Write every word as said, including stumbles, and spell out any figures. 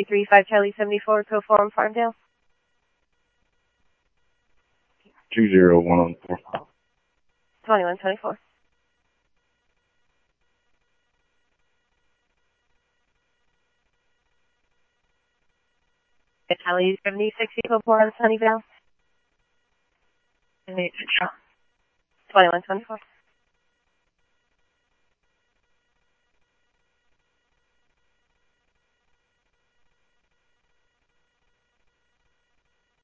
three five Charlie seventy-four, Pro Forum, Farmdale. two zero one four five. twenty-one twenty-four. Charlie seventy-six, Eco four on Sunnyvale. twenty-one twenty-four.